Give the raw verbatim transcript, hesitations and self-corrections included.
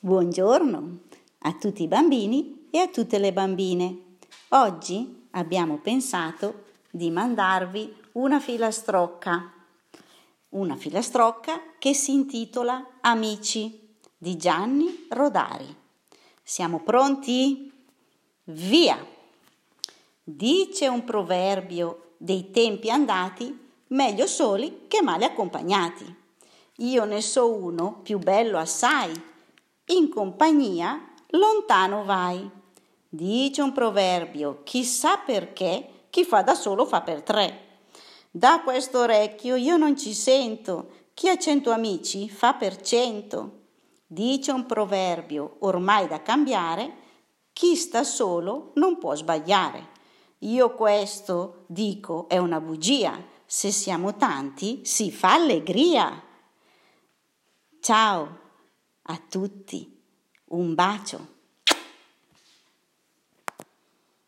Buongiorno a tutti i bambini e a tutte le bambine. Oggi abbiamo pensato di mandarvi una filastrocca, una filastrocca che si intitola Amici di Gianni Rodari. Siamo pronti? Via! Dice un proverbio dei tempi andati, meglio soli che male accompagnati. Io ne so uno più bello assai, in compagnia lontano vai. Dice un proverbio, chissà perché, chi fa da solo fa per tre. Da questo orecchio io non ci sento, chi ha cento amici fa per cento. Dice un proverbio, ormai da cambiare, chi sta solo non può sbagliare. Io questo dico è una bugia, se siamo tanti si fa allegria. Ciao a tutti, un bacio.